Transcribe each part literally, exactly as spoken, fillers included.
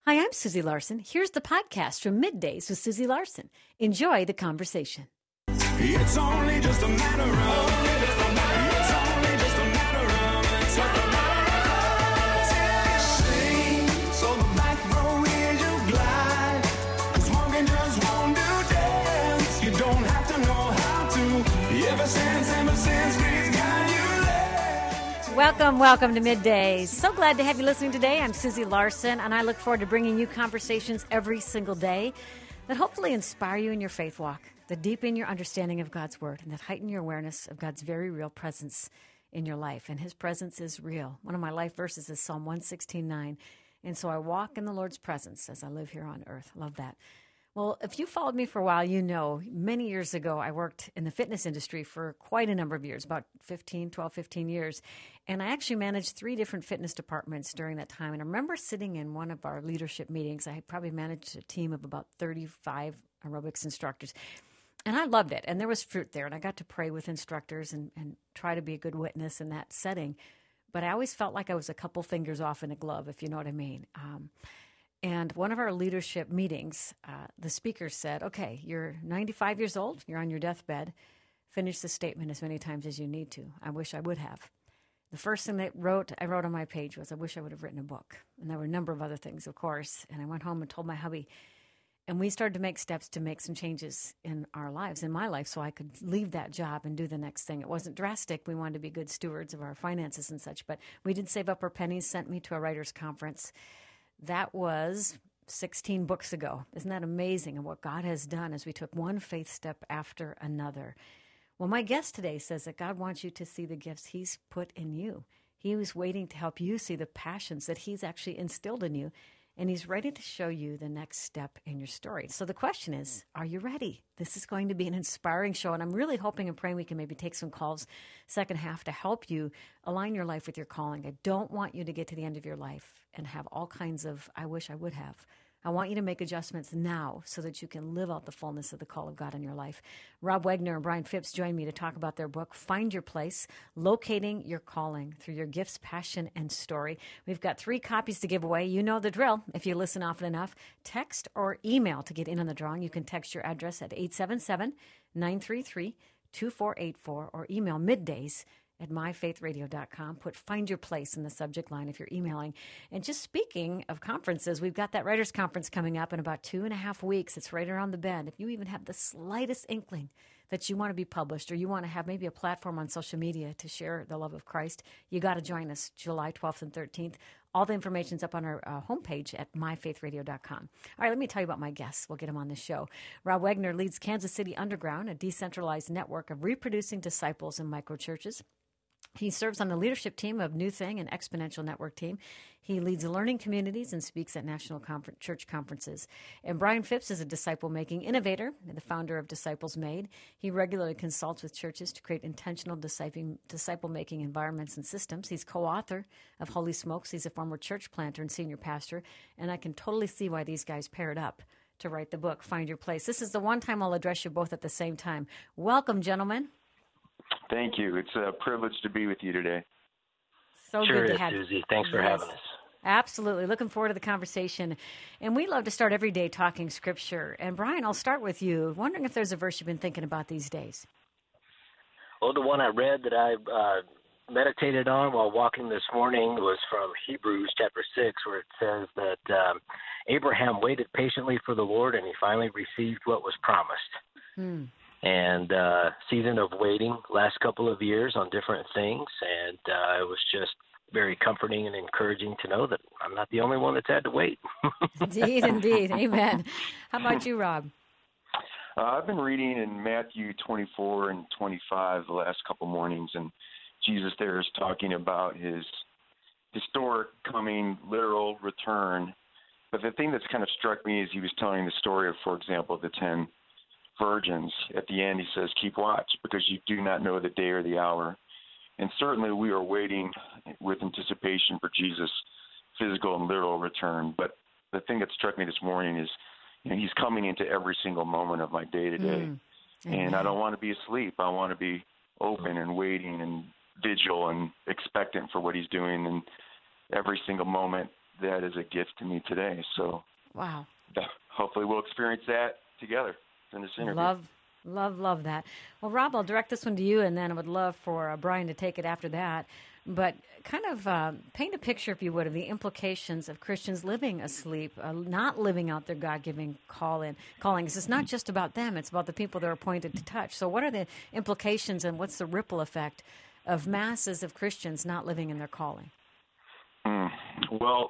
Hi, I'm Susie Larson. Here's the podcast from Middays with Susie Larson. Enjoy the conversation. It's only just a matter of, it's only just a matter of, it's only a matter of, sing, so the back row is you glide, 'cause walking just won't do dance, you don't have to know how to, ever since, ever since we've got you left. Welcome, welcome to Middays. So glad to have you listening today. I'm Susie Larson, and I look forward to bringing you conversations every single day that hopefully inspire you in your faith walk, that deepen your understanding of God's Word, and that heighten your awareness of God's very real presence in your life. And His presence is real. One of my life verses is Psalm one sixteen nine. And so I walk in the Lord's presence as I live here on earth. Love that. Well, if you followed me for a while, you know, many years ago, I worked in the fitness industry for quite a number of years, about fifteen, twelve, fifteen years. And I actually managed three different fitness departments during that time. And I remember sitting in one of our leadership meetings. I probably managed a team of about thirty-five aerobics instructors. And I loved it. And there was fruit there. And I got to pray with instructors and, and try to be a good witness in that setting. But I always felt like I was a couple fingers off in a glove, if you know what I mean. Um, and one of our leadership meetings, uh, the speaker said, okay, you're ninety-five years old. You're on your deathbed. Finish the statement as many times as you need to. I wish I would have. The first thing that wrote, I wrote on my page was, I wish I would have written a book. And there were a number of other things, of course. And I went home and told my hubby, and we started to make steps to make some changes in our lives, in my life, so I could leave that job and do the next thing. It wasn't drastic. We wanted to be good stewards of our finances and such, but we did save up our pennies, sent me to a writer's conference. That was sixteen books ago. Isn't that amazing? And what God has done as we took one faith step after another. Well, my guest today says that God wants you to see the gifts He's put in you. He was waiting to help you see the passions that He's actually instilled in you. And He's ready to show you the next step in your story. So the question is, are you ready? This is going to be an inspiring show, and I'm really hoping and praying we can maybe take some calls second half to help you align your life with your calling. I don't want you to get to the end of your life and have all kinds of, I wish I would have. I want you to make adjustments now so that you can live out the fullness of the call of God in your life. Rob Wagner and Brian Phipps join me to talk about their book, Find Your Place, Locating Your Calling Through Your Gifts, Passion, and Story. We've got three copies to give away. You know the drill. If you listen often enough, text or email to get in on the drawing. You can text your address at eight seven seven, nine three three, two four eight four or email middays at my faith radio dot com. Put Find Your Place in the subject line if you're emailing. And just speaking of conferences, we've got that writers conference coming up in about two and a half weeks. It's right around the bend. If you even have the slightest inkling that you want to be published or you want to have maybe a platform on social media to share the love of Christ, you got to join us July twelfth and thirteenth. All the information's up on our uh, homepage at my faith radio dot com. All right, let me tell you about my guests. We'll get them on the show. Rob Wagner leads Kansas City Underground, a decentralized network of reproducing disciples in microchurches. He serves on the leadership team of New Thing and Exponential Network team. He leads learning communities and speaks at national confer- church conferences. And Brian Phipps is a disciple-making innovator and the founder of Disciples Made. He regularly consults with churches to create intentional disciple- disciple-making environments and systems. He's co-author of Holy Smokes. He's a former church planter and senior pastor. And I can totally see why these guys paired up to write the book, Find Your Place. This is the one time I'll address you both at the same time. Welcome, gentlemen. Thank you. It's a privilege to be with you today. So sure good to is, have Susie. you. Thanks for yes. having us. Absolutely. Looking forward to the conversation. And we love to start every day talking Scripture. And Brian, I'll start with you. Wondering if there's a verse you've been thinking about these days. Well, the one I read that I uh, meditated on while walking this morning was from Hebrews chapter six, where it says that um, Abraham waited patiently for the Lord, and he finally received what was promised. Hmm. And uh, season of waiting, last couple of years on different things, and uh, it was just very comforting and encouraging to know that I'm not the only one that's had to wait. Indeed, indeed. Amen. How about you, Rob? Uh, I've been reading in Matthew twenty-four and twenty-five the last couple mornings, and Jesus there is talking about his historic coming literal return. But the thing that's kind of struck me is he was telling the story of, for example, the ten virgins. At the end, he says, keep watch, because you do not know the day or the hour. And certainly we are waiting with anticipation for Jesus' physical and literal return. But the thing that struck me this morning is, you know, he's coming into every single moment of my day-to-day. Mm. And I don't want to be asleep. I want to be open and waiting and vigil and expectant for what he's doing in every single moment that as a gift to me today. So Wow. hopefully we'll experience that together in this interview. Love, love, love that. Well, Rob, I'll direct this one to you, and then I would love for uh, Brian to take it after that. But kind of uh, paint a picture, if you would, of the implications of Christians living asleep, uh, not living out their God-given call-in, callings. It's not just about them. It's about the people they're appointed to touch. So what are the implications and what's the ripple effect of masses of Christians not living in their calling? Mm. Well,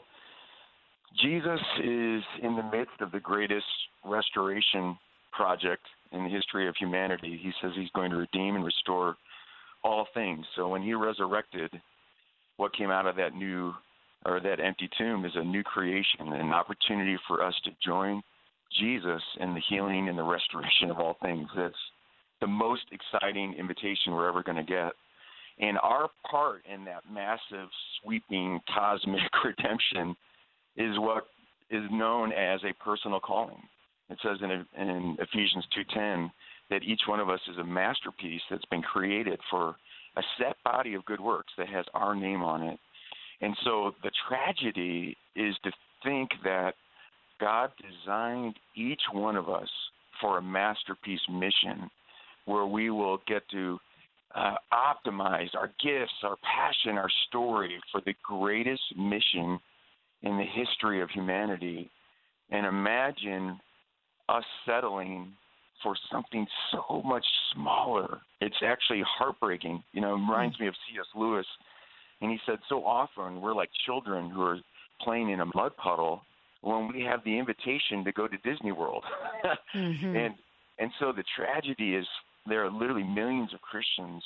Jesus is in the midst of the greatest restoration project in the history of humanity. He says he's going to redeem and restore all things. So when he resurrected, what came out of that new or that empty tomb is a new creation, an opportunity for us to join Jesus in the healing and the restoration of all things. That's the most exciting invitation we're ever going to get. And our part in that massive, sweeping, cosmic redemption is what is known as a personal calling. It says in, in Ephesians two ten that each one of us is a masterpiece that's been created for a set body of good works that has our name on it. And so the tragedy is to think that God designed each one of us for a masterpiece mission where we will get to uh, optimize our gifts, our passion, our story for the greatest mission in the history of humanity. And imagine us settling for something so much smaller. It's actually heartbreaking. You know, it reminds me of C S Lewis, and he said so often we're like children who are playing in a mud puddle when we have the invitation to go to Disney World. mm-hmm. And and so the tragedy is there are literally millions of Christians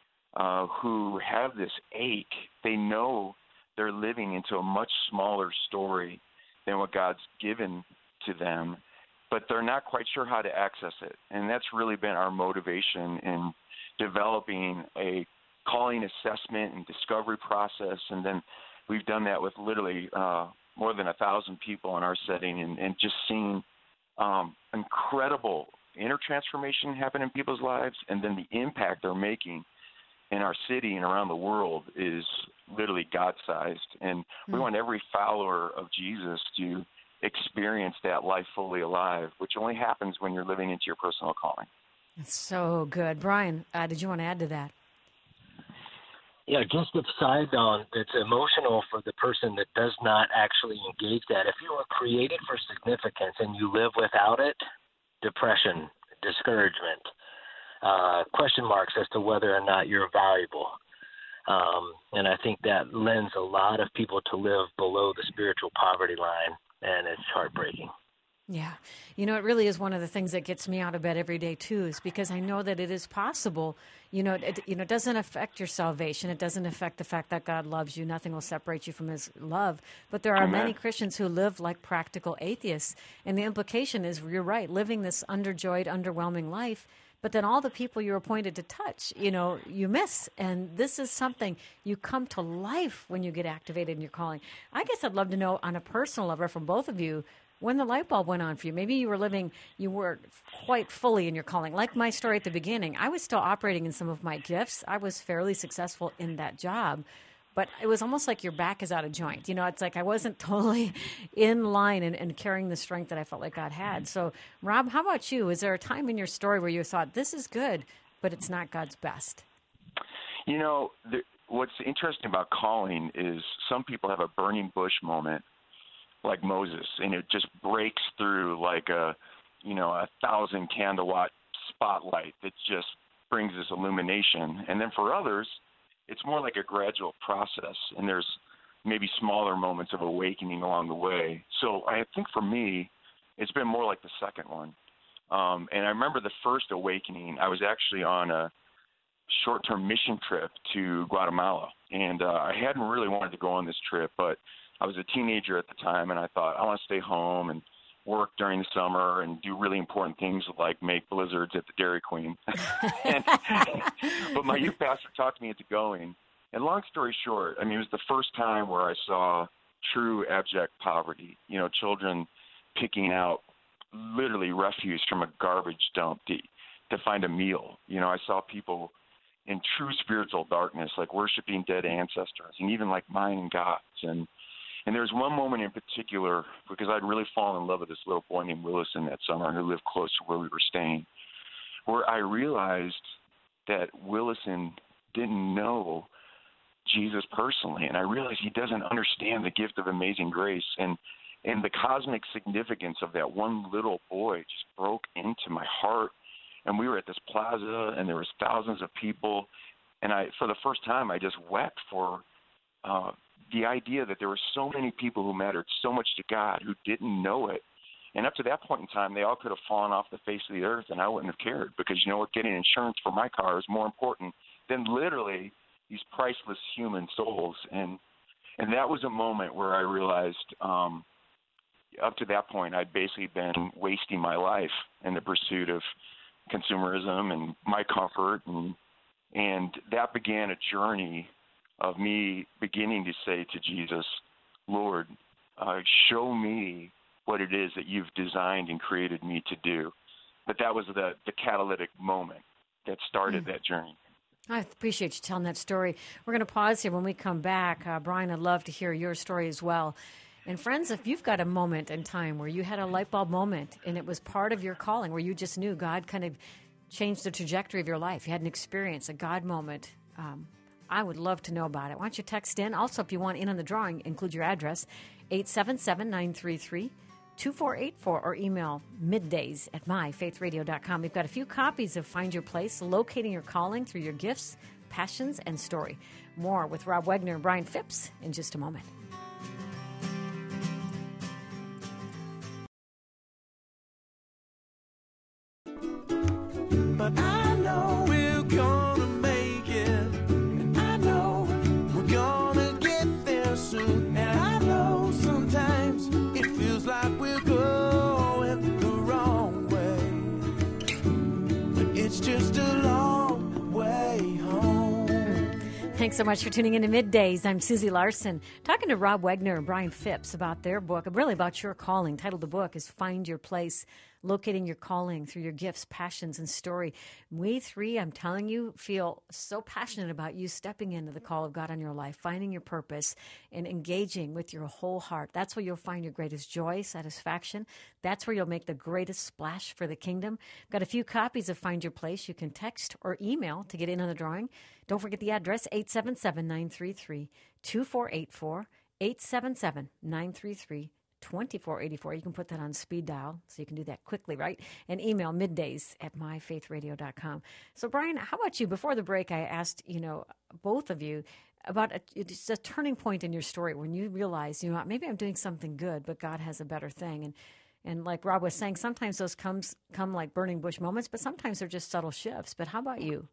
uh, who have this ache. They know they're living into a much smaller story than what God's given to them, but they're not quite sure how to access it. And that's really been our motivation in developing a calling assessment and discovery process. And then we've done that with literally uh, more than a thousand people in our setting, and, and just seeing um, incredible inner transformation happen in people's lives, and then the impact they're making in our city and around the world is literally God-sized. And mm-hmm. we want every follower of Jesus to experience that life fully alive, which only happens when you're living into your personal calling. That's so good. Brian, uh, did you want to add to that? Yeah, just the side on it's emotional for the person that does not actually engage that. If you are created for significance and you live without it, depression, discouragement, uh, question marks as to whether or not you're valuable. Um, and I think that lends a lot of people to live below the spiritual poverty line, and it's heartbreaking. Yeah. You know, it really is one of the things that gets me out of bed every day, too, is because I know that it is possible. You know, it, you know, it doesn't affect your salvation. It doesn't affect the fact that God loves you. Nothing will separate you from his love. But there are many Christians who live like practical atheists. And the implication is, you're right, living this underjoyed, underwhelming life. But then all the people you're appointed to touch, you know, you miss. And this is something you come to life when you get activated in your calling. I guess I'd love to know on a personal level from both of you, when the light bulb went on for you. Maybe you were living, you were quite fully in your calling. Like my story at the beginning, I was still operating in some of my gifts. I was fairly successful in that job, but it was almost like your back is out of joint. You know, it's like I wasn't totally in line and, and carrying the strength that I felt like God had. So, Rob, how about you? Is there a time in your story where you thought, this is good, but it's not God's best? You know, the, what's interesting about calling is some people have a burning bush moment, like Moses, and it just breaks through like a, you know, a thousand candle watt spotlight that just brings this illumination. And then for others, it's more like a gradual process, and there's maybe smaller moments of awakening along the way. So I think for me, it's been more like the second one. Um, and I remember the first awakening, I was actually on a short-term mission trip to Guatemala, and uh, I hadn't really wanted to go on this trip, but I was a teenager at the time, and I thought, I want to stay home and work during the summer and do really important things like make blizzards at the Dairy Queen. and, but my youth pastor talked me into going. And long story short, I mean, it was the first time where I saw true abject poverty, you know, children picking out literally refuse from a garbage dump to, to find a meal. You know, I saw people in true spiritual darkness, like worshiping dead ancestors and even like mining gods. And And there's one moment in particular, because I'd really fallen in love with this little boy named Willison that summer who lived close to where we were staying, where I realized that Willison didn't know Jesus personally. And I realized he doesn't understand the gift of amazing grace. And, and the cosmic significance of that one little boy just broke into my heart. And we were at this plaza, and there was thousands of people. And I, for the first time, I just wept for uh, the idea that there were so many people who mattered so much to God who didn't know it. And up to that point in time, they all could have fallen off the face of the earth, and I wouldn't have cared, because, you know what, getting insurance for my car is more important than literally these priceless human souls. And and that was a moment where I realized um, up to that point I'd basically been wasting my life in the pursuit of consumerism and my comfort. And, and that began a journey of me beginning to say to Jesus, Lord, uh, show me what it is that you've designed and created me to do. But that was the, the catalytic moment that started mm. that journey. I appreciate you telling that story. We're going to pause here. When we come back, uh, Brian, I'd love to hear your story as well. And friends, if you've got a moment in time where you had a light bulb moment and it was part of your calling, where you just knew God kind of changed the trajectory of your life, you had an experience, a God moment, um, I would love to know about it. Why don't you text in? Also, if you want in on the drawing, include your address, eight seven seven, nine three three, two four eight four, or email middays at my faith radio dot com. We've got a few copies of Find Your Place, Locating Your Calling Through Your Gifts, Passions, and Story. More with Rob Wegner and Brian Phipps in just a moment. But I know we're gonna make it, and I know we're gonna get there soon, and I know sometimes it feels like we're going the wrong way, but it's just a long way home. Thanks so much for tuning in to Middays. I'm Susie Larson, talking to Rob Wegner and Brian Phipps about their book, really about your calling. Title of the book is Find Your Place, Locating Your Calling Through Your Gifts, Passions, and Story. We three, I'm telling you, feel so passionate about you stepping into the call of God on your life, finding your purpose, and engaging with your whole heart. That's where you'll find your greatest joy, satisfaction. That's where you'll make the greatest splash for the kingdom. I've got a few copies of Find Your Place. You can text or email to get in on the drawing. Don't forget the address, eight seven seven, nine three three, two four eight four, eight seven seven, nine three three, two four eight four. You can put that on speed dial, so you can do that quickly, right? And email middays at my faith radio dot com. So, Brian, how about you? Before the break, I asked, you know, both of you about a, it's a turning point in your story when you realize, you know, maybe I'm doing something good, but God has a better thing. And and like Rob was saying, sometimes those comes come like burning bush moments, but sometimes they're just subtle shifts. But how about you?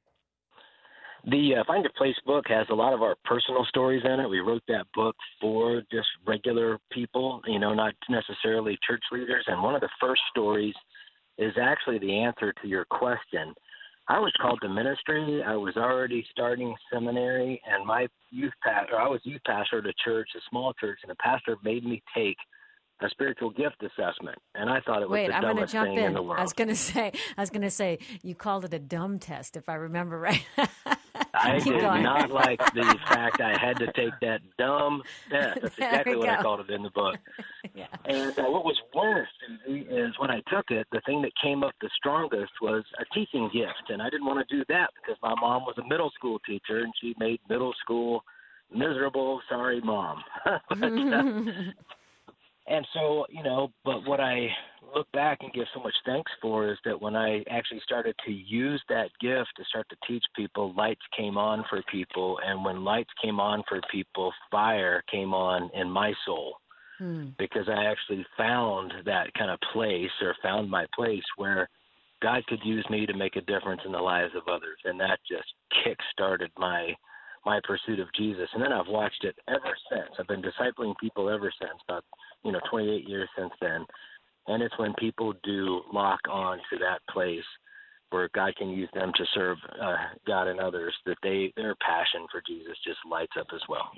The uh, Find Your Place book has a lot of our personal stories in it. We wrote that book for just regular people, you know, not necessarily church leaders. And one of the first stories is actually the answer to your question. I was called to ministry. I was already starting seminary, and my youth pastor, I was youth pastor at a church, a small church, and the pastor made me take a spiritual gift assessment, and I thought it was Wait, the I'm dumbest jump thing in. in the world. I was going to say, I was going to say, you called it a dumb test, if I remember right. I Keep did going. not like the fact I had to take that dumb test. That's There exactly we what go. I called it in the book. Yeah. And uh, what was worse is, is when I took it, the thing that came up the strongest was a teaching gift, and I didn't want to do that because my mom was a middle school teacher, and she made middle school miserable. Sorry, Mom. but, uh, And so, you know, but what I look back and give so much thanks for is that when I actually started to use that gift to start to teach people, lights came on for people. And when lights came on for people, fire came on in my soul. Hmm. Because I actually found that kind of place, or found my place where God could use me to make a difference in the lives of others. And that just kick-started my my pursuit of Jesus. And then I've watched it ever since. I've been discipling people ever since, about, you know, twenty-eight years since then. And it's when people do lock on to that place where God can use them to serve uh, God and others that they their passion for Jesus just lights up as well.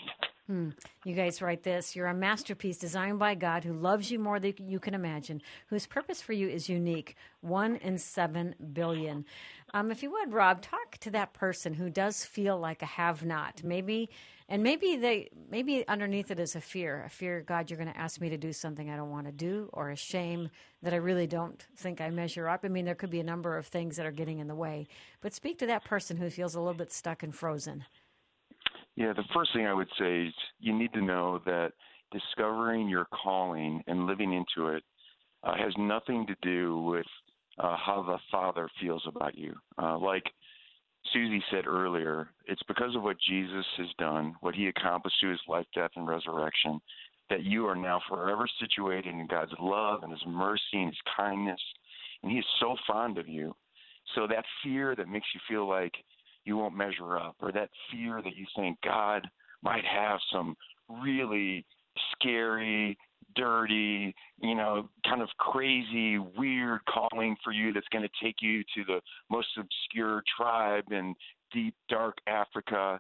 Hmm. You guys write this. You're a masterpiece designed by God who loves you more than you can imagine, whose purpose for you is unique, one in seven billion. Um, if you would, Rob, talk to that person who does feel like a have-not. Maybe, and maybe they, maybe underneath it is a fear, a fear, God, you're going to ask me to do something I don't want to do, or a shame that I really don't think I measure up. I mean, there could be a number of things that are getting in the way. But speak to that person who feels a little bit stuck and frozen. Yeah, the first thing I would say is you need to know that discovering your calling and living into it uh, has nothing to do with uh, how the Father feels about you. Uh, like Susie said earlier, it's because of what Jesus has done, what he accomplished through his life, death, and resurrection, that you are now forever situated in God's love and his mercy and his kindness, and he is so fond of you. So that fear that makes you feel like you won't measure up, or that fear that you think God might have some really scary, dirty, you know, kind of crazy, weird calling for you that's going to take you to the most obscure tribe in deep, dark Africa.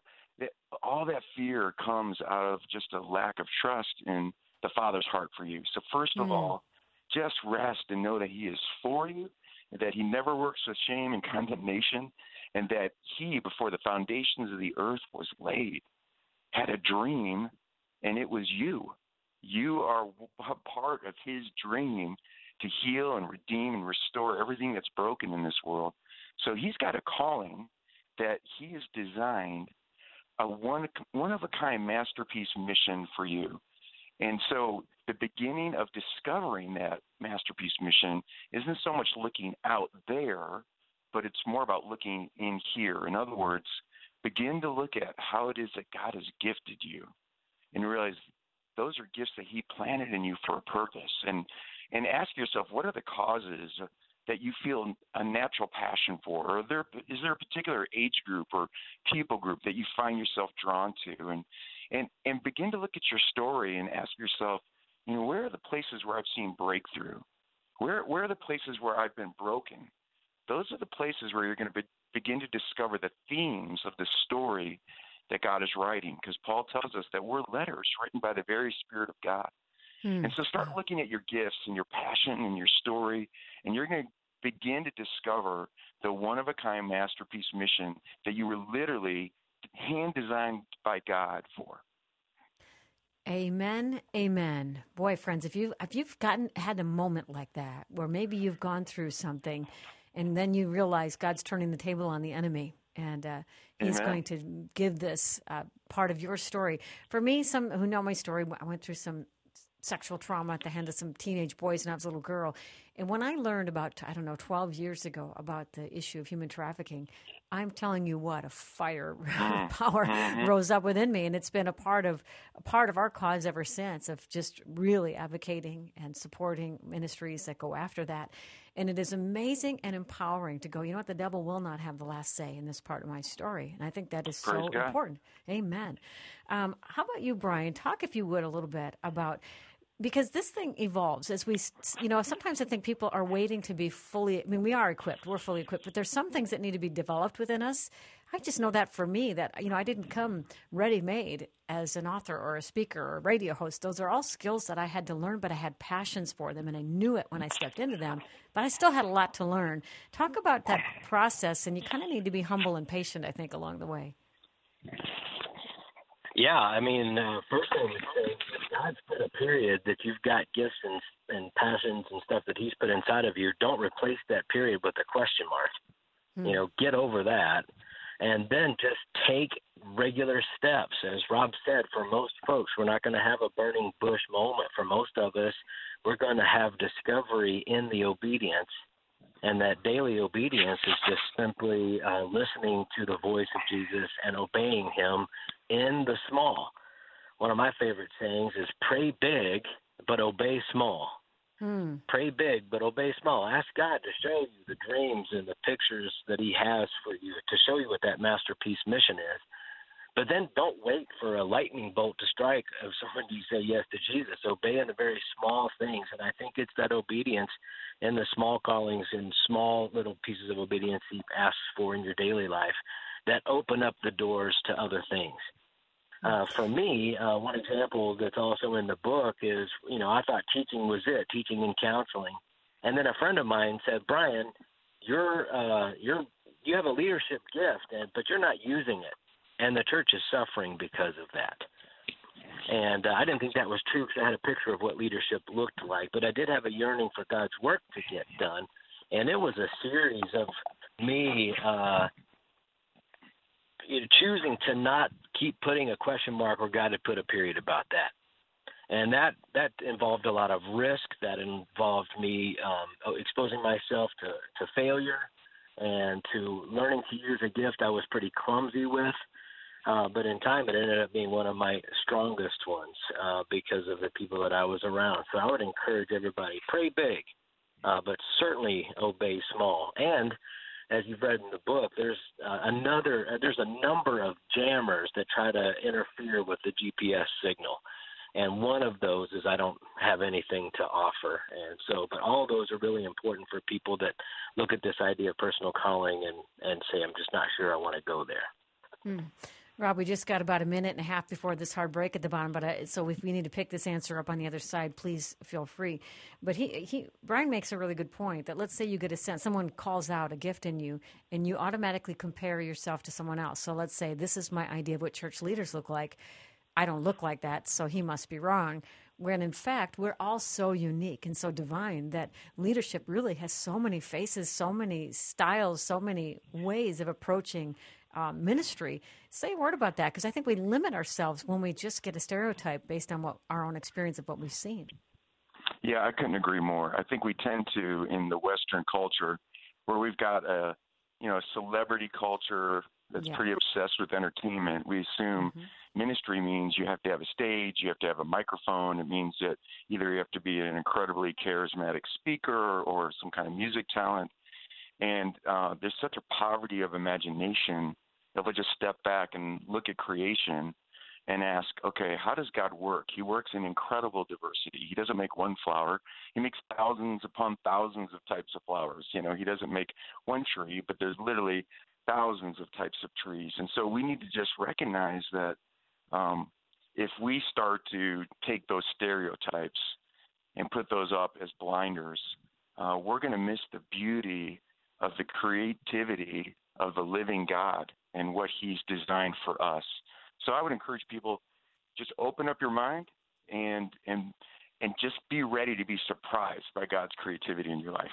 All that fear comes out of just a lack of trust in the Father's heart for you. So first of mm. all, just rest and know that he is for you, that he never works with shame and condemnation, and that he, before the foundations of the earth was laid, had a dream, and it was you. You are a part of his dream to heal and redeem and restore everything that's broken in this world. So he's got a calling that he has designed, a one, one-of-a-kind masterpiece mission for you. And so the beginning of discovering that masterpiece mission isn't so much looking out there, but it's more about looking in here. In other words, begin to look at how it is that God has gifted you and realize those are gifts that he planted in you for a purpose. And and ask yourself, what are the causes that you feel a natural passion for? Or there, is there a particular age group or people group that you find yourself drawn to? And, and, and begin to look at your story and ask yourself, you know, where are the places where I've seen breakthrough? Where, where are the places where I've been broken? Those are the places where you're going to be, begin to discover the themes of the story that God is writing, because Paul tells us that we're letters written by the very Spirit of God. Hmm. And so start looking at your gifts and your passion and your story, and you're going to begin to discover the one-of-a-kind masterpiece mission that you were literally hand-designed by God for. Amen, amen. Boy, friends, if you've, if you've gotten had a moment like that where maybe you've gone through something and then you realize God's turning the table on the enemy, and uh, he's Amen. Going to give this uh, part of your story. For me, some who know my story, I went through some sexual trauma at the hand of some teenage boys when I was a little girl. And when I learned about, I don't know, twelve years ago about the issue of human trafficking, I'm telling you what, a fire power rose up within me. And it's been a part of a part of our cause ever since, of just really advocating and supporting ministries that go after that. And it is amazing and empowering to go, you know what, the devil will not have the last say in this part of my story. And I think that is Praise so God. important. Amen. Um, how about you, Brian? Talk, if you would, a little bit about, because this thing evolves as we, you know, sometimes I think people are waiting to be fully, I mean, we are equipped, we're fully equipped, but there's some things that need to be developed within us. I just know that for me, that, you know, I didn't come ready-made as an author or a speaker or a radio host. Those are all skills that I had to learn, but I had passions for them, and I knew it when I stepped into them. But I still had a lot to learn. Talk about that process, and you kind of need to be humble and patient, I think, along the way. Yeah, I mean, uh, first thing is God's put a period that you've got gifts and, and passions and stuff that he's put inside of you. Don't replace that period with a question mark. Hmm. You know, get over that. And then just take regular steps. As Rob said, for most folks, we're not going to have a burning bush moment. For most of us, we're going to have discovery in the obedience. And that daily obedience is just simply uh, listening to the voice of Jesus and obeying him in the small. One of my favorite sayings is pray big, but obey small. Hmm. Pray big, but obey small. Ask God to show you the dreams and the pictures that he has for you, to show you what that masterpiece mission is. But then don't wait for a lightning bolt to strike of someone you say yes to Jesus. Obey in the very small things. And I think it's that obedience in the small callings and small little pieces of obedience he asks for in your daily life that open up the doors to other things. Uh, for me, uh, one example that's also in the book is, you know, I thought teaching was it, teaching and counseling. And then a friend of mine said, Brian, you're, uh, you're, you have a leadership gift, and, but you're not using it. And the church is suffering because of that. And uh, I didn't think that was true because I had a picture of what leadership looked like. But I did have a yearning for God's work to get done. And it was a series of me uh, you know, choosing to not keep putting a question mark where God had put a period about that. And that, that involved a lot of risk. That involved me um, exposing myself to, to failure and to learning to use a gift I was pretty clumsy with. Uh, but in time, it ended up being one of my strongest ones uh, because of the people that I was around. So I would encourage everybody, pray big, uh, but certainly obey small. And as you've read in the book, there's uh, another, uh, there's a number of jammers that try to interfere with the G P S signal. And one of those is I don't have anything to offer. And so, but all those are really important for people that look at this idea of personal calling and, and say, I'm just not sure I want to go there. Hmm. Rob, we just got about a minute and a half before this hard break at the bottom, but I, so if we need to pick this answer up on the other side, please feel free. But he, he, Brian makes a really good point that let's say you get a sense, someone calls out a gift in you, and you automatically compare yourself to someone else. So let's say this is my idea of what church leaders look like. I don't look like that, so he must be wrong. When in fact, we're all so unique and so divine that leadership really has so many faces, so many styles, so many ways of approaching Um, ministry. Say a word about that, because I think we limit ourselves when we just get a stereotype based on what our own experience of what we've seen. Yeah, I couldn't agree more. I think we tend to, in the Western culture, where we've got a, you know, a celebrity culture that's yeah. pretty obsessed with entertainment, we assume mm-hmm. ministry means you have to have a stage, you have to have a microphone. It means that either you have to be an incredibly charismatic speaker or some kind of music talent. And uh, there's such a poverty of imagination if we just step back and look at creation and ask, okay, how does God work? He works in incredible diversity. He doesn't make one flower. He makes thousands upon thousands of types of flowers. You know, he doesn't make one tree, but there's literally thousands of types of trees. And so we need to just recognize that um, if we start to take those stereotypes and put those up as blinders, uh, we're going to miss the beauty of the creativity of the living God and what he's designed for us. So I would encourage people, just open up your mind and and and just be ready to be surprised by God's creativity in your life.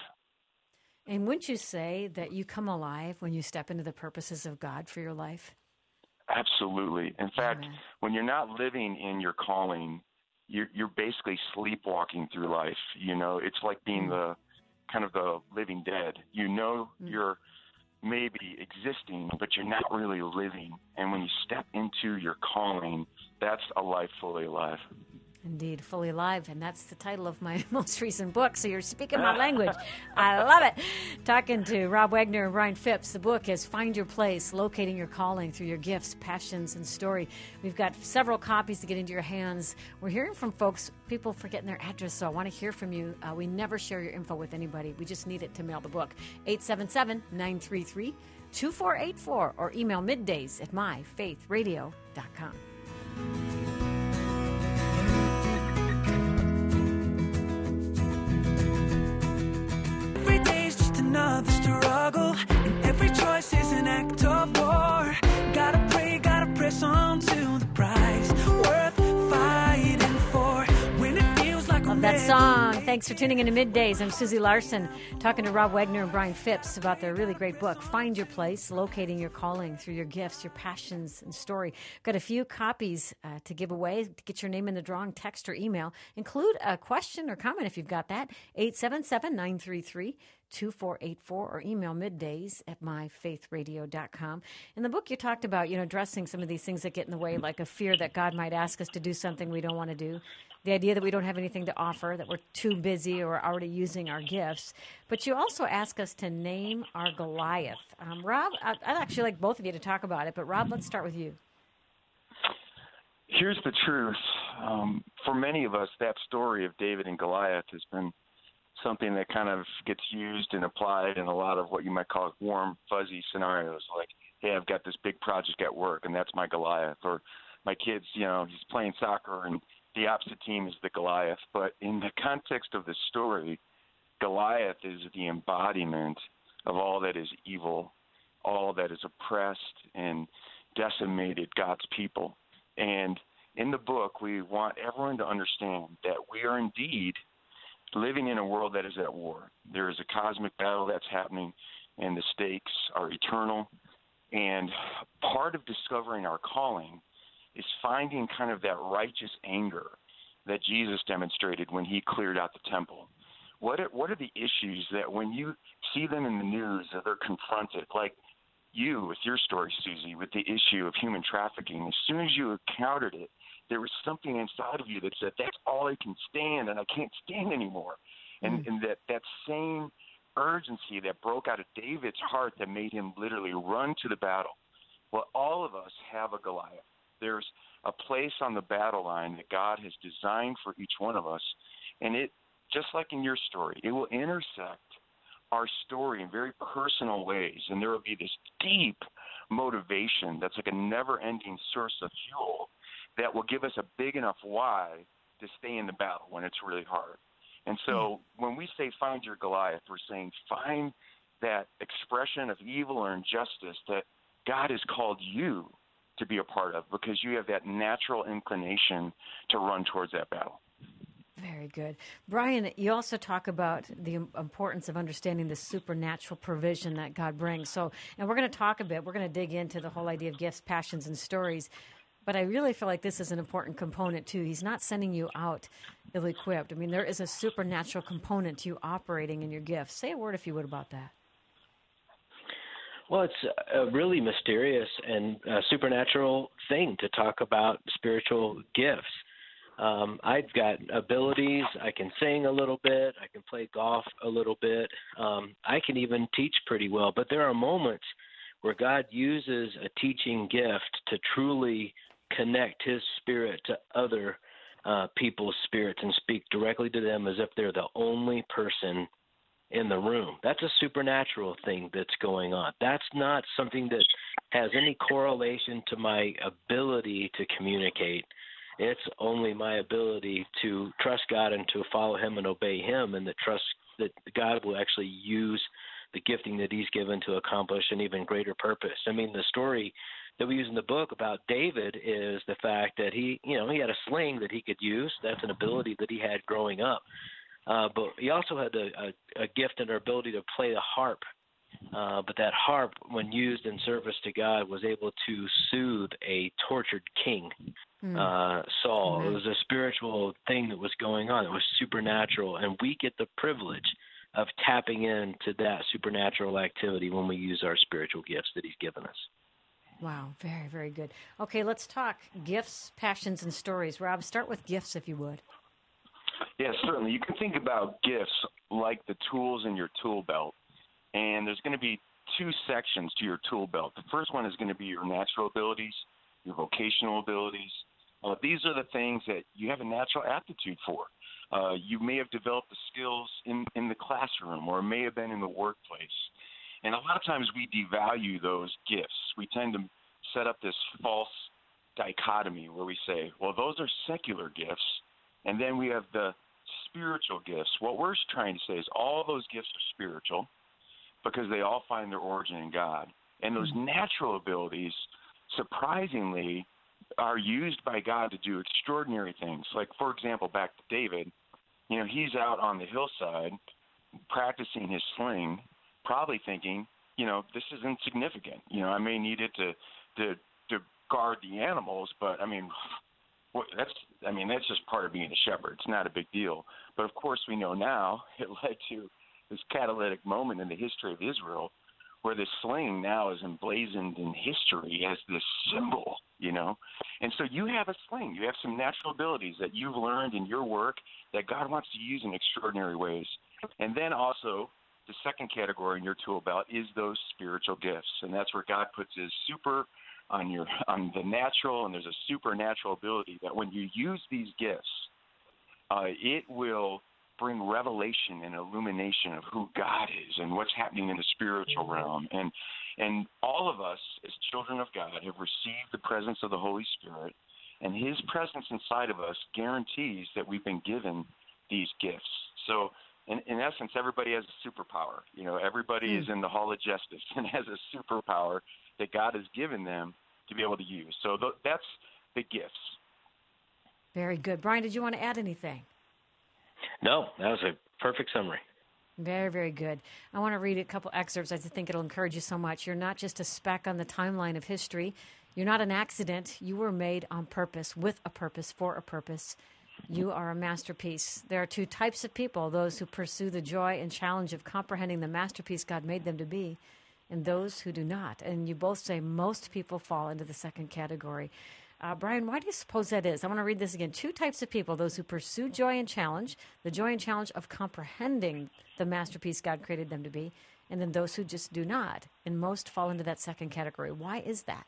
And wouldn't you say that you come alive when you step into the purposes of God for your life? Absolutely. In fact, Amen. When you're not living in your calling, you're, you're basically sleepwalking through life. You know, it's like being mm. the kind of the living dead. You know mm. you're maybe existing, but you're not really living. And when you step into your calling, that's a life fully alive. Indeed, Fully Alive, and that's the title of my most recent book, so you're speaking my language. I love it. Talking to Rob Wagner and Brian Phipps. The book is Find Your Place, Locating Your Calling Through Your Gifts, Passions, and Story. We've got several copies to get into your hands. We're hearing from folks, people forgetting their address, so I want to hear from you. Uh, we never share your info with anybody. We just need it to mail the book. eight seven seven, nine three three, two four eight four or email middays at my faith radio dot com. Another struggle, and every choice is an act of war. Gotta pray, gotta press on to the prize worth fighting for. When it feels like love that song. Thanks for tuning into Middays. I'm Susie Larson, talking to Rob Wagner and Brian Phipps about their really great book, Find Your Place, Locating Your Calling Through Your Gifts, Your Passions, and Story. Got a few copies uh, to give away. To get your name in the drawing, text or email. Include a question or comment if you've got that. eight seven seven, nine three three, two four eight four or email middays at my faith radio dot com. In the book, you talked about, you know, addressing some of these things that get in the way, like a fear that God might ask us to do something we don't want to do, the idea that we don't have anything to offer, that we're too busy or already using our gifts. But you also ask us to name our Goliath. Um, Rob, I'd actually like both of you to talk about it, but Rob, let's start with you. Here's the truth. Um, for many of us, that story of David and Goliath has been something that kind of gets used and applied in a lot of what you might call warm, fuzzy scenarios, like, hey, I've got this big project at work, and that's my Goliath. Or my kids, you know, he's playing soccer and the opposite team is the Goliath. But in the context of the story, Goliath is the embodiment of all that is evil, all that is oppressed and decimated God's people. And in the book, we want everyone to understand that we are indeed living in a world that is at war. There is a cosmic battle that's happening, and the stakes are eternal. And part of discovering our calling is finding kind of that righteous anger that Jesus demonstrated when he cleared out the temple. What are, what are the issues that when you see them in the news that they're confronted, like you with your story, Susie, with the issue of human trafficking, as soon as you encountered it, there was something inside of you that said, that's all I can stand, and I can't stand anymore. And, mm. and that, that same urgency that broke out of David's heart that made him literally run to the battle. Well, all of us have a Goliath. There's a place on the battle line that God has designed for each one of us, and it, just like in your story, it will intersect our story in very personal ways, and there will be this deep motivation that's like a never-ending source of fuel that will give us a big enough why to stay in the battle when it's really hard. And so when we say find your Goliath, we're saying find that expression of evil or injustice that God has called you to be a part of, because you have that natural inclination to run towards that battle. Very good. Brian, you also talk about the importance of understanding the supernatural provision that God brings. So, and we're going to talk a bit, we're going to dig into the whole idea of gifts, passions, and stories. But I really feel like this is an important component, too. He's not sending you out ill-equipped. I mean, there is a supernatural component to you operating in your gifts. Say a word, if you would, about that. Well, it's a really mysterious and uh, supernatural thing to talk about spiritual gifts. Um, I've got abilities. I can sing a little bit. I can play golf a little bit. Um, I can even teach pretty well. But there are moments where God uses a teaching gift to truly connect his spirit to other uh, people's spirits and speak directly to them as if they're the only person in the room. That's a supernatural thing that's going on. That's not something that has any correlation to my ability to communicate. It's only my ability to trust God and to follow him and obey him, and that trust that God will actually use the gifting that he's given to accomplish an even greater purpose. I mean, the story that we use in the book about David is the fact that he, you know, he had a sling that he could use. That's an ability that he had growing up. Uh, but he also had a, a, a gift and an ability to play the harp. Uh, but that harp, when used in service to God, was able to soothe a tortured king, mm. uh, Saul. Mm-hmm. It was a spiritual thing that was going on. It was supernatural, and we get the privilege of tapping into that supernatural activity when we use our spiritual gifts that he's given us. Wow, very, very good. Okay, let's talk gifts, passions, and stories. Rob, start with gifts, if you would. Yeah, certainly. You can think about gifts like the tools in your tool belt. And there's going to be two sections to your tool belt. The first one is going to be your natural abilities, your vocational abilities. Uh, these are the things that you have a natural aptitude for. Uh, you may have developed the skills in, in the classroom, or it may have been in the workplace. And a lot of times we devalue those gifts. We tend to set up this false dichotomy where we say, well, those are secular gifts, and then we have the spiritual gifts. What we're trying to say is all those gifts are spiritual, because they all find their origin in God. And those natural abilities, surprisingly, are used by God to do extraordinary things. Like, for example, back to David, you know, he's out on the hillside practicing his sling, probably thinking, you know, this is insignificant. You know, I may need it to to, to guard the animals, but, I mean, what, that's I mean, that's just part of being a shepherd. It's not a big deal. But, of course, we know now it led to this catalytic moment in the history of Israel where this sling now is emblazoned in history as this symbol, you know. And so you have a sling. You have some natural abilities that you've learned in your work that God wants to use in extraordinary ways. And then also the second category in your tool belt is those spiritual gifts, and that's where God puts his super on your on the natural, and there's a supernatural ability that when you use these gifts, uh, it will bring revelation and illumination of who God is and what's happening in the spiritual realm. And and all of us as children of God have received the presence of the Holy Spirit, And his presence inside of us guarantees that we've been given these gifts. So in, in essence, everybody has a superpower. You know, everybody mm. is in the Hall of Justice and has a superpower that God has given them to be able to use. So th- that's the gifts. Very good. Brian, did you want to add anything? No, that was a perfect summary. Very, very good. I want to read a couple excerpts. I think it'll encourage you so much. You're not just a speck on the timeline of history. You're not an accident. You were made on purpose, with a purpose, for a purpose. You are a masterpiece. There are two types of people, those who pursue the joy and challenge of comprehending the masterpiece God made them to be, and those who do not. And you both say most people fall into the second category. Uh, Brian, why do you suppose that is? I want to read this again. Two types of people, those who pursue joy and challenge, the joy and challenge of comprehending the masterpiece God created them to be, and then those who just do not. And most fall into that second category. Why is that?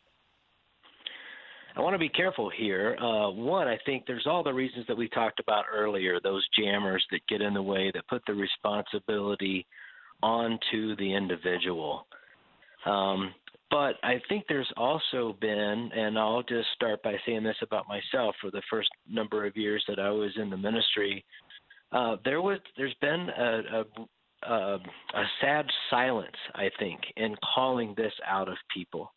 I want to be careful here. Uh, one, I think there's all the reasons that we talked about earlier, those jammers that get in the way, that put the responsibility onto the individual. Um, but I think there's also been, and I'll just start by saying this about myself, for the first number of years that I was in the ministry, uh, there was, there's been a, a, a, a sad silence, I think, in calling this out of people.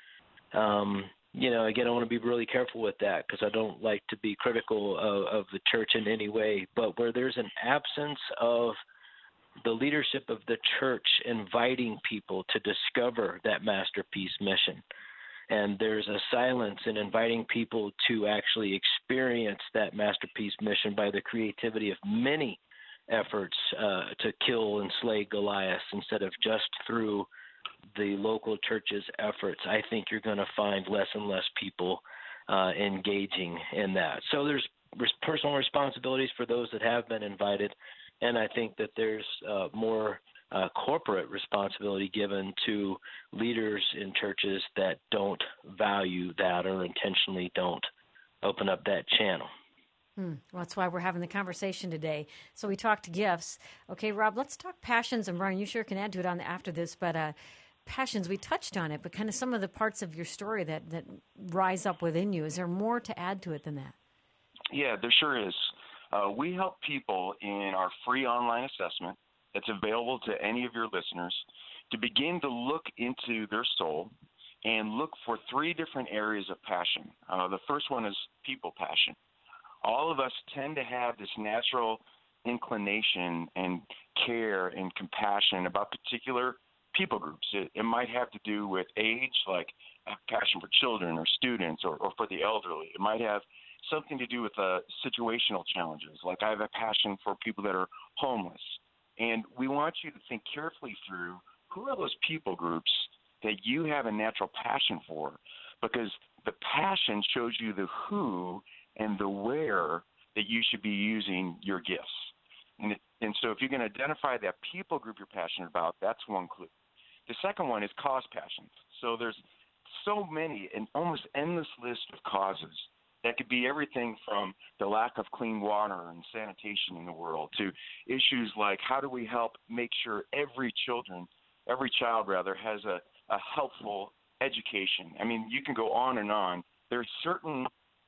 Um, you know, again, I want to be really careful with that because I don't like to be critical of, of the church in any way, but where there's an absence of the leadership of the church inviting people to discover that masterpiece mission. And there's a silence in inviting people to actually experience that masterpiece mission by the creativity of many efforts uh, to kill and slay Goliath instead of just through the local church's efforts. I think you're going to find less and less people uh, engaging in that. So there's res- personal responsibilities for those that have been invited. And I think that there's uh, more uh, corporate responsibility given to leaders in churches that don't value that or intentionally don't open up that channel. Hmm. Well, that's why we're having the conversation today. So we talked gifts. Okay, Rob, let's talk passions. And Brian, you sure can add to it on the, after this. But uh, passions, we touched on it, but kind of some of the parts of your story that, that rise up within you. Is there more to add to it than that? Yeah, there sure is. Uh, we help people in our free online assessment that's available to any of your listeners to begin to look into their soul and look for three different areas of passion. Uh, the first one is people passion. All of us tend to have this natural inclination and care and compassion about particular people groups. It, it might have to do with age, like I have passion for children or students or, or for the elderly. It might have something to do with uh, situational challenges, like I have a passion for people that are homeless. And we want you to think carefully through who are those people groups that you have a natural passion for, because the passion shows you the who and the where that you should be using your gifts. And, it, and so if you can identify that people group you're passionate about, that's one clue. The second one is cause passions. So there's so many, an almost endless list of causes. That could be everything from the lack of clean water and sanitation in the world to issues like how do we help make sure every children, every child rather, has a, a helpful education. I mean, you can go on and on. There are certain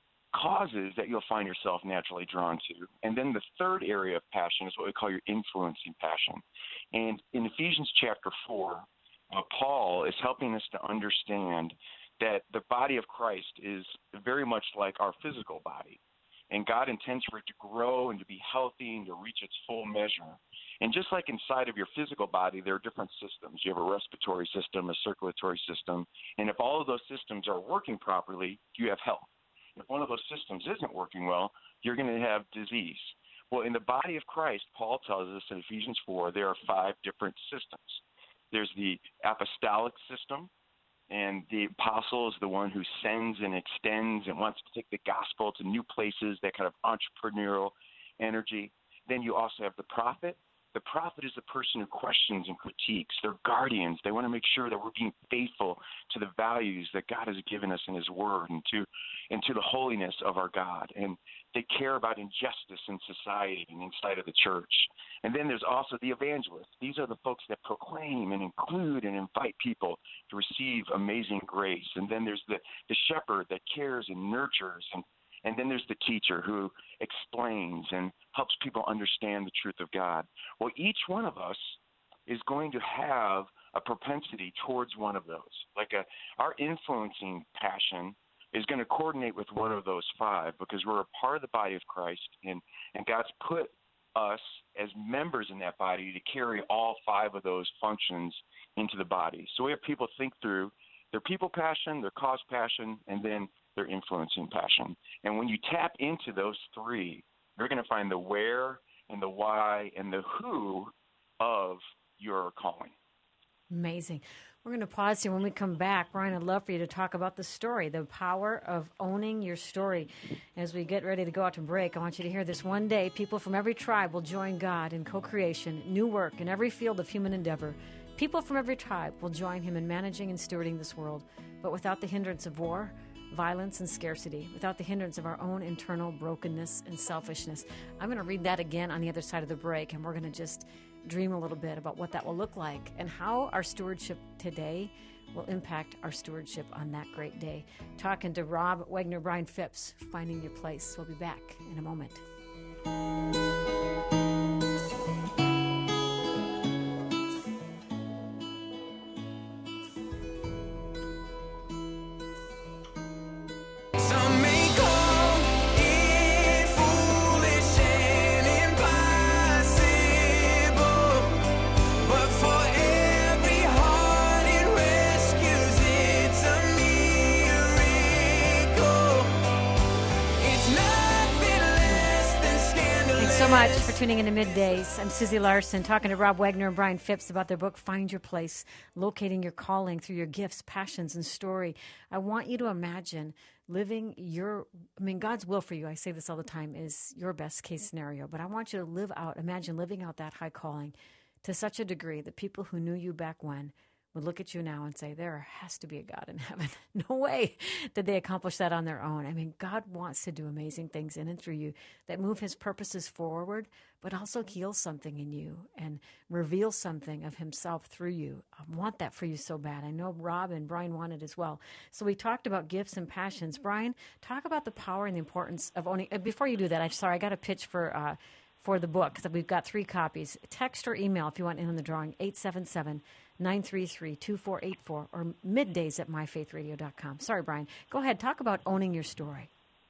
causes that you'll find yourself naturally drawn to. And then the third area of passion is what we call your influencing passion. And in Ephesians chapter four, uh, Paul is helping us to understand that the body of Christ is very much like our physical body. And God intends for it to grow and to be healthy and to reach its full measure. And just like inside of your physical body, there are different systems. You have a respiratory system, a circulatory system. And if all of those systems are working properly, you have health. If one of those systems isn't working well, you're going to have disease. Well, in the body of Christ, Paul tells us in Ephesians four, there are five different systems. There's the apostolic system, and the apostle is the one who sends and extends and wants to take the gospel to new places, that kind of entrepreneurial energy. Then you also have the prophet. The prophet is the person who questions and critiques. They're guardians. They want to make sure that we're being faithful to the values that God has given us in his word and to, and to the holiness of our God. And they care about injustice in society and inside of the church. And then there's also the evangelists. These are the folks that proclaim and include and invite people to receive amazing grace. And then there's the, the shepherd that cares and nurtures. And, and then there's the teacher who explains and helps people understand the truth of God. Well, each one of us is going to have a propensity towards one of those. Like a, our influencing passion is going to coordinate with one of those five because we're a part of the body of Christ, and, and God's put us as members in that body to carry all five of those functions into the body. So we have people think through their people passion, their cause passion, and then their influencing passion. And when you tap into those three, you're going to find the where and the why and the who of your calling. Amazing. We're going to pause here. When we come back, Brian, I'd love for you to talk about the story, the power of owning your story. As we get ready to go out to break, I want you to hear this. One day, people from every tribe will join God in co-creation, new work in every field of human endeavor. People from every tribe will join him in managing and stewarding this world, but without the hindrance of war, violence, and scarcity, without the hindrance of our own internal brokenness and selfishness. I'm going to read that again on the other side of the break, and we're going to just dream a little bit about what that will look like and how our stewardship today will impact our stewardship on that great day. Talking to Rob Wagner, Brian Phipps, Finding Your Place. We'll be back in a moment. Some may call it foolish and impossible, but for every heart it rescues, it's a miracle. It's nothing less than scandalous. Thanks so much for tuning in to Middays. I'm Susie Larson, talking to Rob Wagner and Brian Phipps about their book, Find Your Place, Locating Your Calling Through Your Gifts, Passions, and Story. I want you to imagine living your, I mean, God's will for you, I say this all the time, is your best case scenario. But I want you to live out, imagine living out that high calling to such a degree that people who knew you back when would look at you now and say, there has to be a God in heaven. No way did they accomplish that on their own. I mean, God wants to do amazing things in and through you that move his purposes forward, but also heal something in you and reveal something of himself through you. I want that for you so bad. I know Rob and Brian want it as well. So we talked about gifts and passions. Brian, talk about the power and the importance of owning. Uh, before you do that, I'm sorry, I got a pitch for uh, for the book because we've got three copies. Text or email if you want in on the drawing, eight seven seven, nine three three, two four eight four or middays at my faith radio dot com. Sorry, Brian. Go ahead. Talk about owning your story.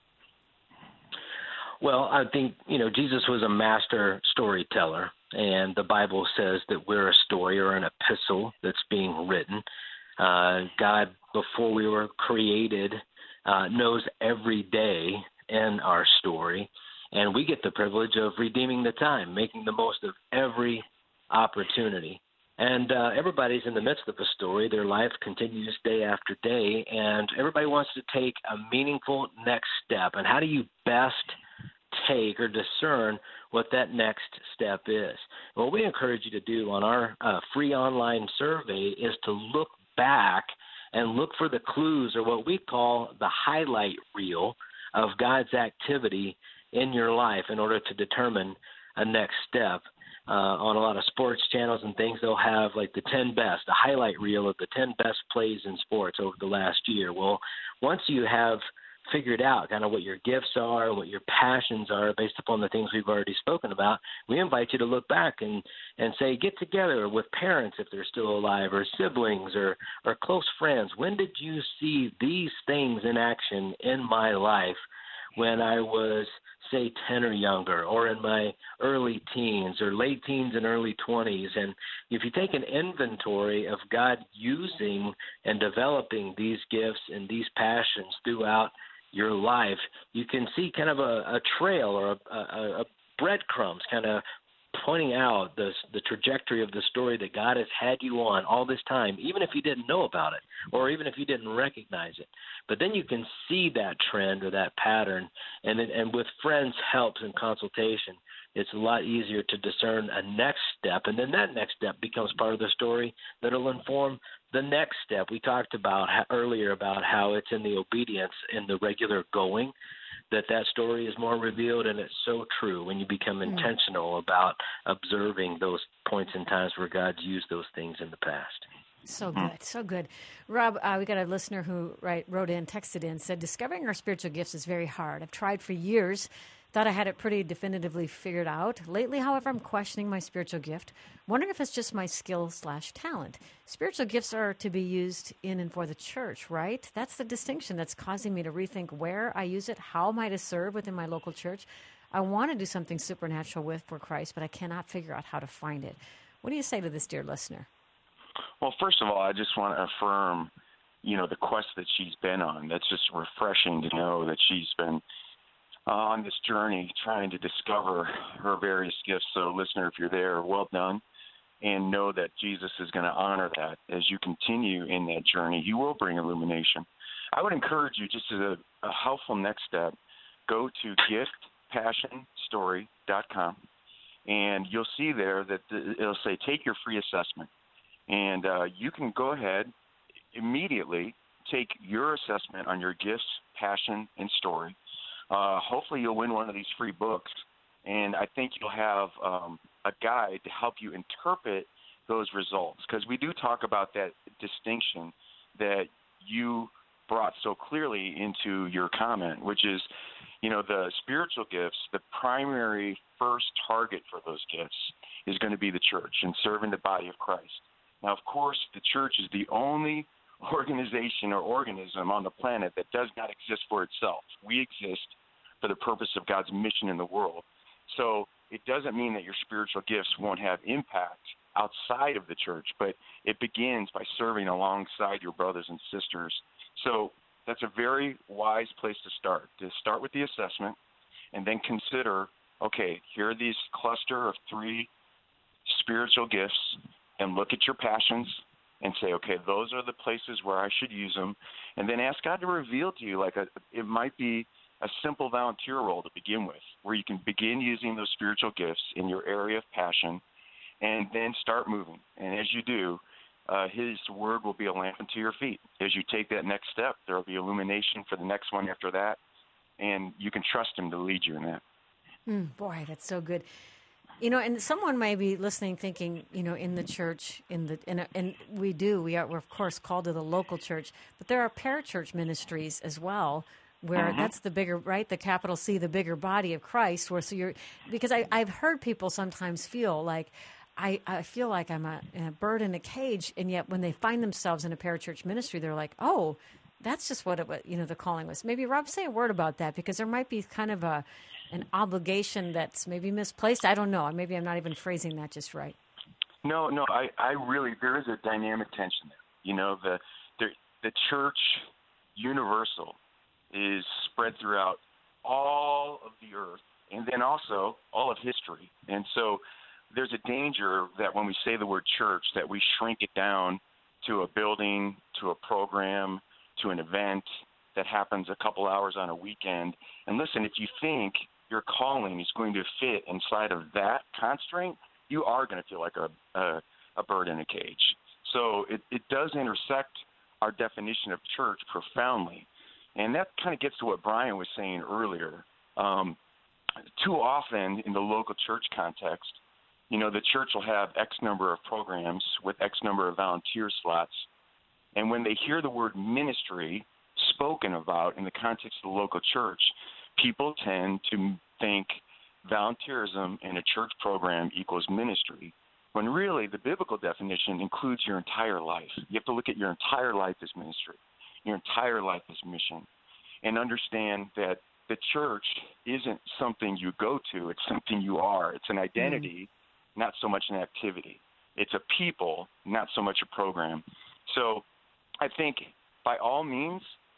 Well, I think, you know, Jesus was a master storyteller, and the Bible says that we're a story or an epistle that's being written. Uh, God, before we were created, uh, knows every day in our story, and we get the privilege of redeeming the time, making the most of every opportunity. And uh, everybody's in the midst of a story. Their life continues day after day, and everybody wants to take a meaningful next step. And how do you best take or discern what that next step is? What we encourage you to do on our uh, free online survey is to look back and look for the clues, or what we call the highlight reel of God's activity in your life in order to determine a next step. Uh, on a lot of sports channels and things, they'll have like the ten best, a highlight reel of the ten best plays in sports over the last year. Well, once you have figured out kind of what your gifts are, what your passions are based upon the things we've already spoken about, we invite you to look back and, and say, get together with parents if they're still alive, or siblings, or, or close friends. When did you see these things in action in my life when I was, say, ten or younger, or in my early teens or late teens and early twenties? And if you take an inventory of God using and developing these gifts and these passions throughout your life, you can see kind of a, a trail or a, a, a breadcrumbs kind of pointing out the, the trajectory of the story that God has had you on all this time, even if you didn't know about it, or even if you didn't recognize it. But then you can see that trend or that pattern, and it, and with friends' helps and consultation, it's a lot easier to discern a next step, and then that next step becomes part of the story that will inform the next step. We talked about how, earlier about how it's in the obedience, in the regular going, that that story is more revealed, and it's so true when you become mm. intentional about observing those points in times where God's used those things in the past. So good, so good. Rob, uh, we got a listener who write, wrote in, texted in, said, discovering our spiritual gifts is very hard. I've tried for years, thought I had it pretty definitively figured out. Lately, however, I'm questioning my spiritual gift, wondering if it's just my skill slash talent. Spiritual gifts are to be used in and for the church, right? That's the distinction that's causing me to rethink where I use it, how am I to serve within my local church. I want to do something supernatural with for Christ, but I cannot figure out how to find it. What do you say to this dear listener? Well, first of all, I just want to affirm, you know, the quest that she's been on. That's just refreshing to know that she's been uh, on this journey trying to discover her various gifts. So, listener, if you're there, well done. And know that Jesus is going to honor that as you continue in that journey. He will bring illumination. I would encourage you, just as a, a helpful next step, go to gift passion story dot com, and you'll see there that the, it'll say, take your free assessment. And uh, you can go ahead immediately, take your assessment on your gifts, passion, and story. Uh, hopefully you'll win one of these free books, and I think you'll have um, a guide to help you interpret those results, because we do talk about that distinction that you brought so clearly into your comment, which is, you know, the spiritual gifts, the primary first target for those gifts is going to be the church and serving the body of Christ. Now, of course, the church is the only organization or organism on the planet that does not exist for itself. We exist for the purpose of God's mission in the world. So it doesn't mean that your spiritual gifts won't have impact outside of the church, but it begins by serving alongside your brothers and sisters. So that's a very wise place to start, to start with the assessment and then consider, okay, here are these cluster of three spiritual gifts, and look at your passions and say, okay, those are the places where I should use them. And then ask God to reveal to you, like a, it might be a simple volunteer role to begin with, where you can begin using those spiritual gifts in your area of passion and then start moving. And as you do, uh, his word will be a lamp unto your feet. As you take that next step, there will be illumination for the next one after that, and you can trust him to lead you in that. Mm, boy, that's so good. You know, and someone may be listening thinking, you know, in the church, in the in a, and we do, we are, we're, of course, called to the local church, but there are parachurch ministries as well, where mm-hmm. that's the bigger, right, the capital C, the bigger body of Christ, where so you're, because I, I've heard people sometimes feel like, I, I feel like I'm a, a bird in a cage, and yet when they find themselves in a parachurch ministry, they're like, oh, that's just what, it, you know, the calling was. Maybe, Rob, say a word about that, because there might be kind of a an obligation that's maybe misplaced. I don't know. Maybe I'm not even phrasing that just right. No, no, I, I really, there is a dynamic tension there. You know, the, the, the church universal is spread throughout all of the earth and then also all of history. And so there's a danger that when we say the word church, that we shrink it down to a building, to a program, to an event that happens a couple hours on a weekend. And listen, if you think your calling is going to fit inside of that constraint, you are going to feel like a, a, a bird in a cage. So it, it does intersect our definition of church profoundly. And that kind of gets to what Brian was saying earlier. Um, too often in the local church context, you know, the church will have X number of programs with X number of volunteer slots. And when they hear the word ministry spoken about in the context of the local church, people tend to think volunteerism in a church program equals ministry, when really the biblical definition includes your entire life. You have to look at your entire life as ministry, your entire life as mission, and understand that the church isn't something you go to, it's something you are. It's an identity, mm. not so much an activity. It's a people, not so much a program. So I think by all means,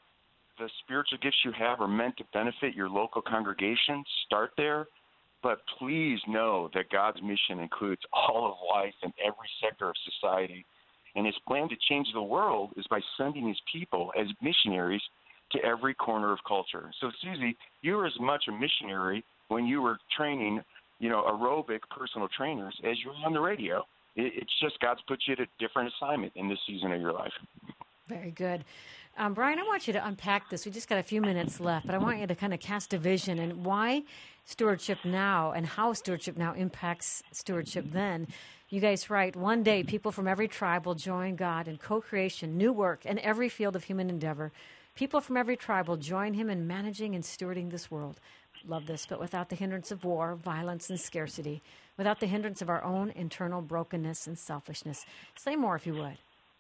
the spiritual gifts you have are meant to benefit your local congregation. Start there. But please know that God's mission includes all of life in every sector of society. And his plan to change the world is by sending his people as missionaries to every corner of culture. So, Susie, you were as much a missionary when you were training, you know, aerobic personal trainers as you were on the radio. It, it's just God's put you at a different assignment in this season of your life. Very good. Um, Brian, I want you to unpack this. We just got a few minutes left, but I want you to kind of cast a vision and why stewardship now and how stewardship now impacts stewardship then. You guys write, one day people from every tribe will join God in co-creation, new work, in every field of human endeavor. People from every tribe will join him in managing and stewarding this world. Love this, but without the hindrance of war, violence, and scarcity, without the hindrance of our own internal brokenness and selfishness. Say more if you would.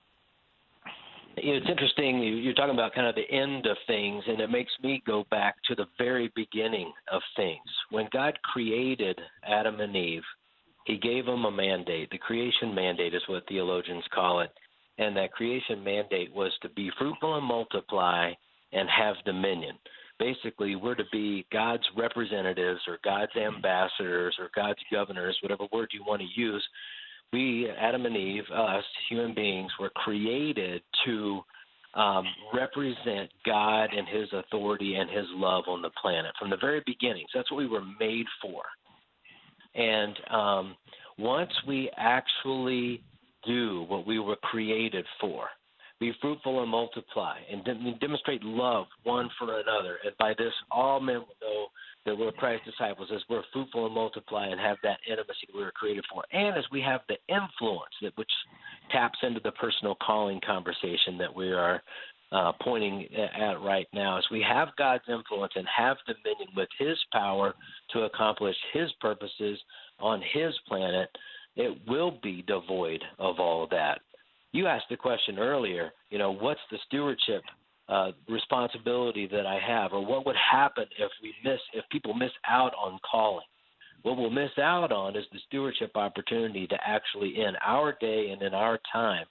You know, it's interesting. You- You're talking about kind of the end of things, and it makes me go back to the very beginning of things. When God created Adam and Eve, he gave them a mandate. The creation mandate is what theologians call it. And that creation mandate was to be fruitful and multiply and have dominion. Basically, we're to be God's representatives or God's ambassadors or God's governors, whatever word you want to use. We, Adam and Eve, us, human beings, were created to um, represent God and his authority and his love on the planet from the very beginning. So that's what we were made for. And um, once we actually do what we were created for, be fruitful and multiply, and de- demonstrate love one for another. And by this, all men will know that we're Christ's disciples, as we're fruitful and multiply and have that intimacy we were created for. And as we have the influence, that which taps into the personal calling conversation that we are uh, pointing at right now, as we have God's influence and have dominion with his power to accomplish his purposes on his planet, it will be devoid of all of that. You asked the question earlier, you know, what's the stewardship uh, responsibility that I have, or what would happen if we miss, if people miss out on calling? What we'll miss out on is the stewardship opportunity to actually, in our day and in our time,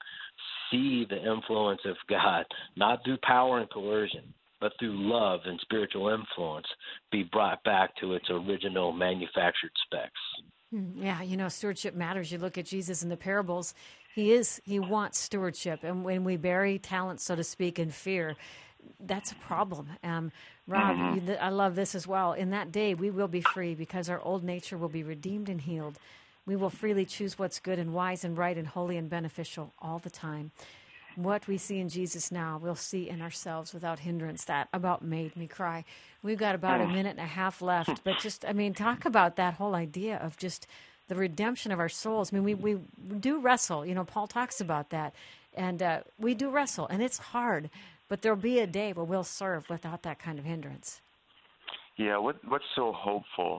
see the influence of God, not through power and coercion, but through love and spiritual influence, be brought back to its original manufactured specs. Yeah, you know, stewardship matters. You look at Jesus in the parables. He is, he wants stewardship. And when we bury talent, so to speak, in fear, that's a problem. Um, Rob, Mm-hmm. you, I love this as well. In that day, we will be free because our old nature will be redeemed and healed. We will freely choose what's good and wise and right and holy and beneficial all the time. What we see in Jesus now, we'll see in ourselves without hindrance. That about made me cry. We've got about a minute and a half left, but just, I mean, talk about that whole idea of just the redemption of our souls. I mean, we, we do wrestle. You know, Paul talks about that. And uh, we do wrestle, and it's hard. But there'll be a day where we'll serve without that kind of hindrance. Yeah, what what's so hopeful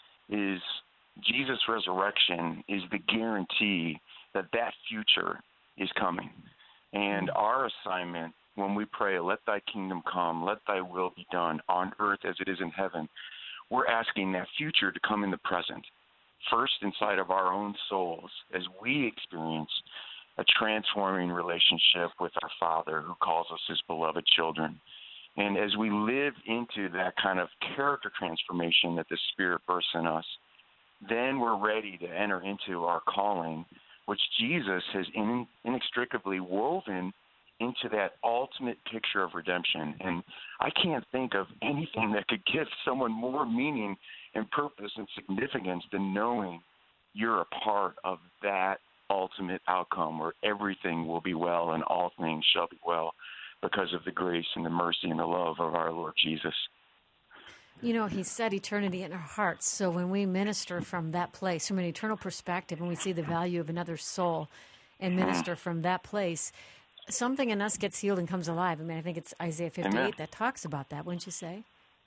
is Jesus' resurrection is the guarantee that that future is coming. And our assignment when we pray, let thy kingdom come, let thy will be done on earth as it is in heaven, we're asking that future to come in the present, first inside of our own souls as we experience a transforming relationship with our Father who calls us his beloved children. And as we live into that kind of character transformation that the Spirit bursts in us, then we're ready to enter into our calling, which Jesus has in, inextricably woven into that ultimate picture of redemption. And I can't think of anything that could give someone more meaning and purpose and significance than knowing you're a part of that ultimate outcome where everything will be well and all things shall be well because of the grace and the mercy and the love of our Lord Jesus. You know, he set eternity in our hearts. So when we minister from that place, from an eternal perspective, and we see the value of another soul and minister from that place, something in us gets healed and comes alive. I mean, I think it's Isaiah fifty-eight Amen. That talks about that, wouldn't you say?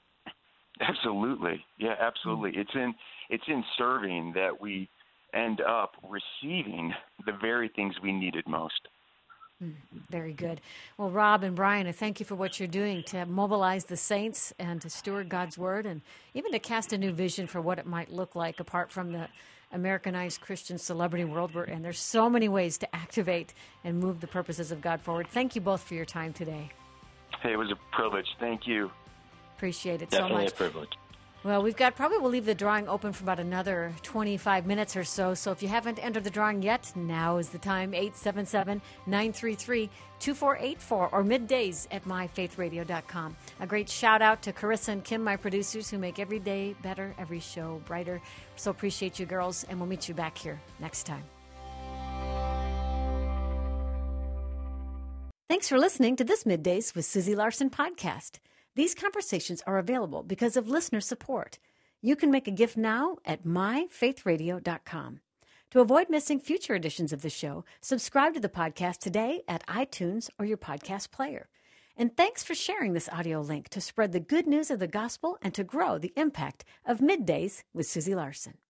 Absolutely. Yeah, absolutely. Mm-hmm. It's in it's in serving that we end up receiving the very things we needed most. Mm, very good. Well, Rob and Brian, I thank you for what you're doing to mobilize the saints and to steward God's word and even to cast a new vision for what it might look like apart from the Americanized Christian celebrity world we're in. There's so many ways to activate and move the purposes of God forward. Thank you both for your time today. Hey, it was a privilege. Thank you. Appreciate it Definitely so much. a privilege. Well, we've got, probably we'll leave the drawing open for about another twenty-five minutes or so. So if you haven't entered the drawing yet, now is the time, eight seven seven, nine three three, two four eight four or middays at my faith radio dot com. A great shout out to Carissa and Kim, my producers, who make every day better, every show brighter. So appreciate you girls, and we'll meet you back here next time. Thanks Thanks for listening to this Middays with Susie Larson podcast. These conversations are available because of listener support. You can make a gift now at my faith radio dot com. To avoid missing future editions of the show, subscribe to the podcast today at iTunes or your podcast player. And thanks for sharing this audio link to spread the good news of the gospel and to grow the impact of Middays with Susie Larson.